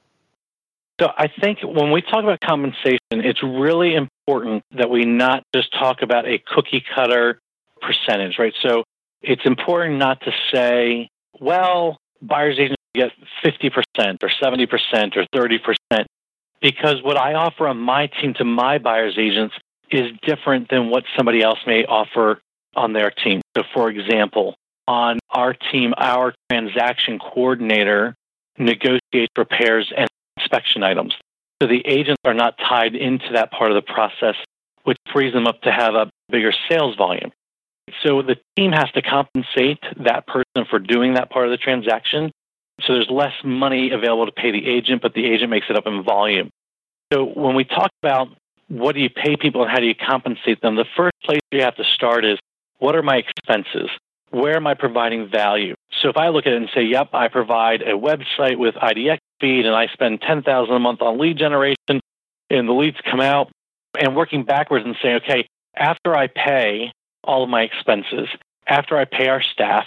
So I think when we talk about compensation, it's really important that we not just talk about a cookie cutter percentage, right? So it's important not to say, well, buyer's agents get 50% or 70% or 30%, because what I offer on my team to my buyer's agents is different than what somebody else may offer on their team. So for example, on our team, our transaction coordinator negotiates repairs and inspection items. So the agents are not tied into that part of the process, which frees them up to have a bigger sales volume. So the team has to compensate that person for doing that part of the transaction. So there's less money available to pay the agent, but the agent makes it up in volume. So when we talk about what do you pay people and how do you compensate them, the first place you have to start is, what are my expenses? Where am I providing value? So if I look at it and say, yep, I provide a website with IDX feed and I spend $10,000 a month on lead generation and the leads come out, and working backwards and saying, okay, after I pay all of my expenses, after I pay our staff,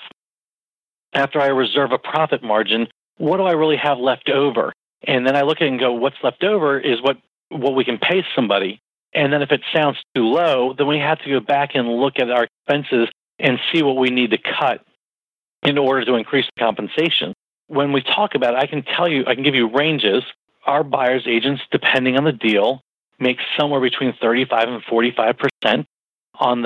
after I reserve a profit margin, what do I really have left over? And then I look at it and go, what's left over is what we can pay somebody. And then if it sounds too low, then we have to go back and look at our expenses and see what we need to cut in order to increase the compensation. When we talk about it, I can give you ranges. Our buyer's agents, depending on the deal, make somewhere between 35 and 45% on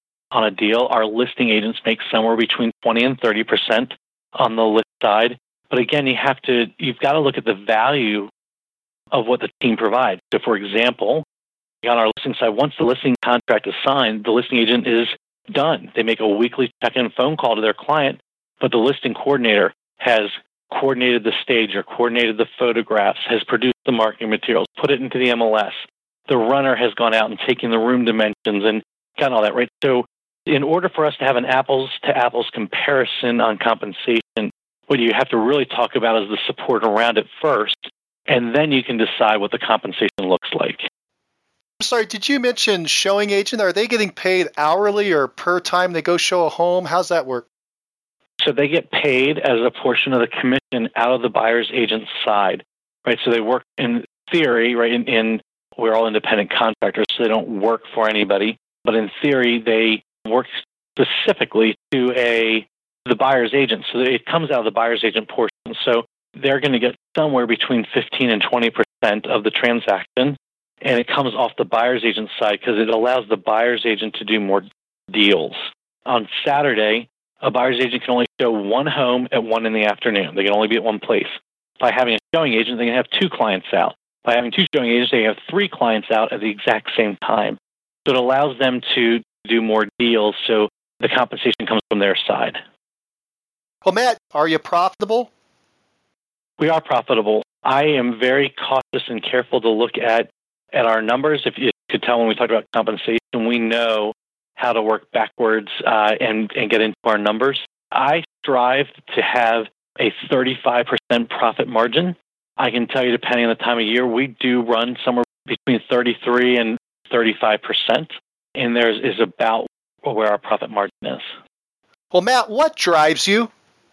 a deal. Our listing agents make somewhere between 20 and 30% on the list side. But again, you've got to look at the value of what the team provides. So for example, on our listing side, once the listing contract is signed, the listing agent is done. They make a weekly check-in phone call to their client, but the listing coordinator has coordinated the stage or coordinated the photographs, has produced the marketing materials, put it into the MLS. The runner has gone out and taken the room dimensions and got all that, right? So in order for us to have an apples-to-apples comparison on compensation, what you have to really talk about is the support around it first, and then you can decide what the compensation looks like. I'm sorry, did you mention showing agent? Are they getting paid hourly or per time they go show a home? How's that work? So they get paid as a portion of the commission out of the buyer's agent's side, right? So they work in theory, right? In we're all independent contractors, so they don't work for anybody. But in theory, they work specifically to the buyer's agent. So it comes out of the buyer's agent portion. So they're going to get somewhere between 15 and 20% of the transaction. And it comes off the buyer's agent side because it allows the buyer's agent to do more deals. On Saturday, a buyer's agent can only show one home at 1 in the afternoon. They can only be at one place. By having a showing agent, they can have 2 clients out. By having 2 showing agents, they can have 3 clients out at the exact same time. So it allows them to do more deals, so the compensation comes from their side. Well, Matt, are you profitable? We are profitable. I am very cautious and careful to look at our numbers. If you could tell when we talk about compensation, we know how to work backwards and get into our numbers. I strive to have a 35% profit margin. I can tell you, depending on the time of year, we do run somewhere between 33 and 35%, and there is about where our profit margin is. Well, Matt, what drives you?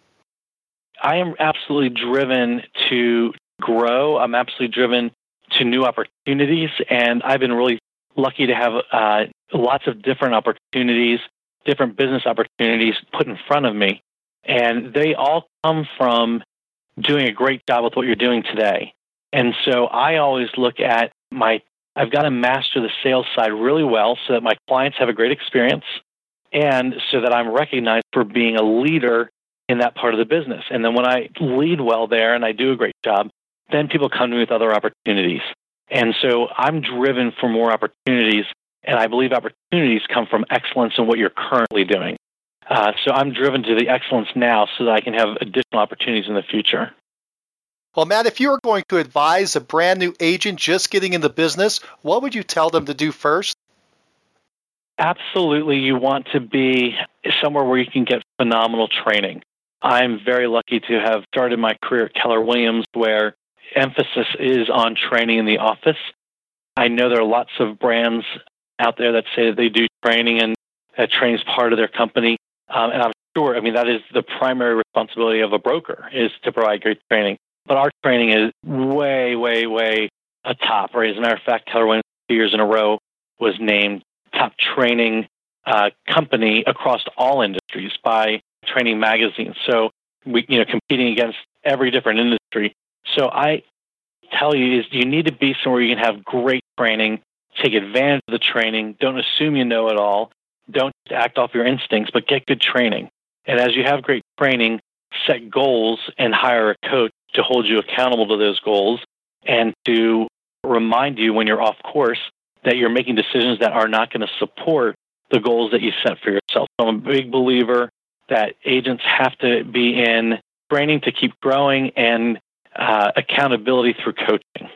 I am absolutely driven to grow. I'm absolutely driven to new opportunities, and I've been really lucky to have lots of different opportunities, different business opportunities put in front of me. And they all come from doing a great job with what you're doing today. And so I always look at I've got to master the sales side really well so that my clients have a great experience and so that I'm recognized for being a leader in that part of the business. And then when I lead well there and I do a great job, then people come to me with other opportunities. And so I'm driven for more opportunities, and I believe opportunities come from excellence in what you're currently doing. So I'm driven to the excellence now so that I can have additional opportunities in the future. Well, Matt, if you were going to advise a brand new agent just getting into business, what would you tell them to do first? Absolutely, you want to be somewhere where you can get phenomenal training. I'm very lucky to have started my career at Keller Williams, where emphasis is on training in the office. I know there are lots of brands out there that say that they do training and that training is part of their company. And I'm sure, that is the primary responsibility of a broker, is to provide great training. But our training is way, way, way atop, right? As a matter of fact, Keller Williams 2 years in a row was named top training company across all industries by Training Magazine. So we, competing against every different industry. So I tell you is you need to be somewhere you can have great training, take advantage of the training, don't assume you know it all, don't act off your instincts, but get good training. And as you have great training, set goals and hire a coach to hold you accountable to those goals and to remind you when you're off course that you're making decisions that are not going to support the goals that you set for yourself. So I'm a big believer that agents have to be in training to keep growing and accountability through coaching.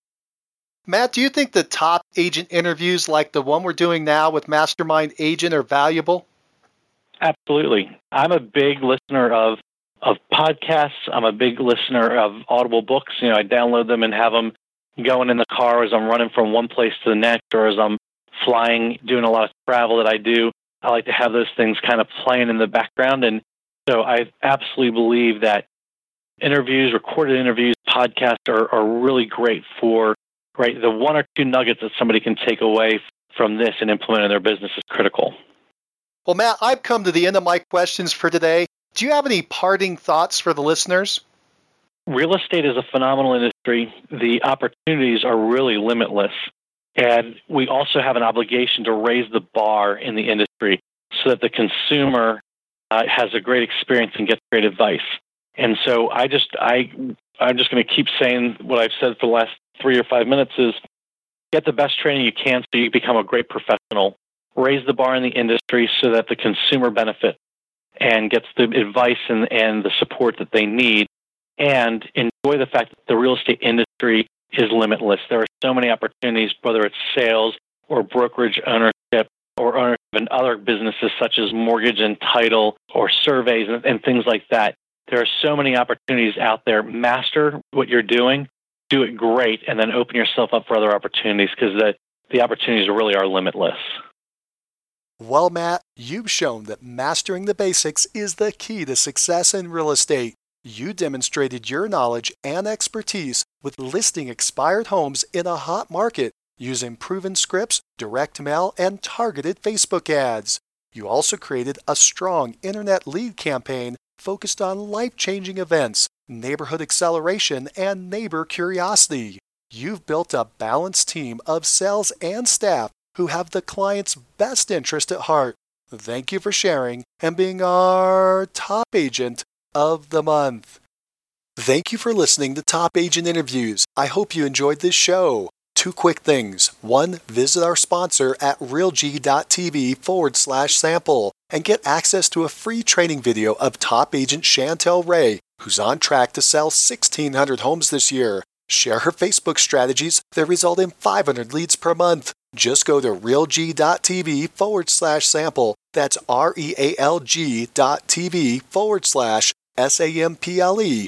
Matt, do you think the top agent interviews like the one we're doing now with Mastermind Agent are valuable? Absolutely. I'm a big listener of podcasts. I'm a big listener of Audible books. I download them and have them going in the car as I'm running from one place to the next, or as I'm flying, doing a lot of travel that I do. I like to have those things kind of playing in the background. And so I absolutely believe that interviews, recorded interviews, podcasts are really great for, the one or two nuggets that somebody can take away from this and implement in their business is critical. Well, Matt, I've come to the end of my questions for today. Do you have any parting thoughts for the listeners? Real estate is a phenomenal industry. The opportunities are really limitless. And we also have an obligation to raise the bar in the industry so that the consumer has a great experience and gets great advice. And so I'm just going to keep saying what I've said for the last 3 or 5 minutes is get the best training you can so you become a great professional. Raise the bar in the industry so that the consumer benefits and gets the advice and the support that they need, and enjoy the fact that the real estate industry is limitless. There are so many opportunities, whether it's sales or brokerage ownership or ownership in other businesses such as mortgage and title or surveys and things like that. There are so many opportunities out there. Master what you're doing, do it great, and then open yourself up for other opportunities because the opportunities really are limitless. Well, Matt, you've shown that mastering the basics is the key to success in real estate. You demonstrated your knowledge and expertise with listing expired homes in a hot market using proven scripts, direct mail, and targeted Facebook ads. You also created a strong internet lead campaign focused on life-changing events, neighborhood acceleration, and neighbor curiosity. You've built a balanced team of sales and staff who have the client's best interest at heart. Thank you for sharing and being our top agent of the month. Thank you for listening to Top Agent Interviews. I hope you enjoyed this show. 2 quick things. 1, visit our sponsor at realg.tv/sample and get access to a free training video of top agent Chantel Ray, who's on track to sell 1,600 homes this year. Share her Facebook strategies that result in 500 leads per month. Just go to realg.tv/sample. That's REALG.tv/SAMPLE.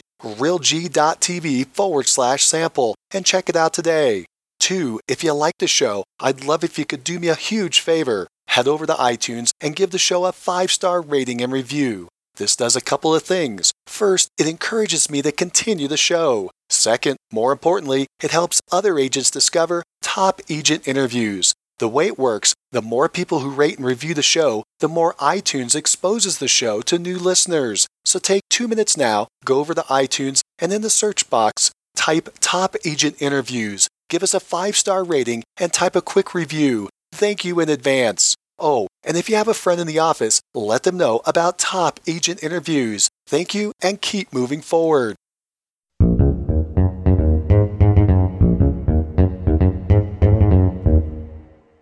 realg.tv/sample and check it out today. 2, if you like the show, I'd love if you could do me a huge favor. Head over to iTunes and give the show a 5-star rating and review. This does a couple of things. First, it encourages me to continue the show. Second, more importantly, it helps other agents discover Top Agent Interviews. The way it works, the more people who rate and review the show, the more iTunes exposes the show to new listeners. So take 2 minutes now, go over to iTunes, and in the search box, type Top Agent Interviews. Give us a 5-star rating and type a quick review. Thank you in advance. Oh, and if you have a friend in the office, let them know about Top Agent Interviews. Thank you and keep moving forward.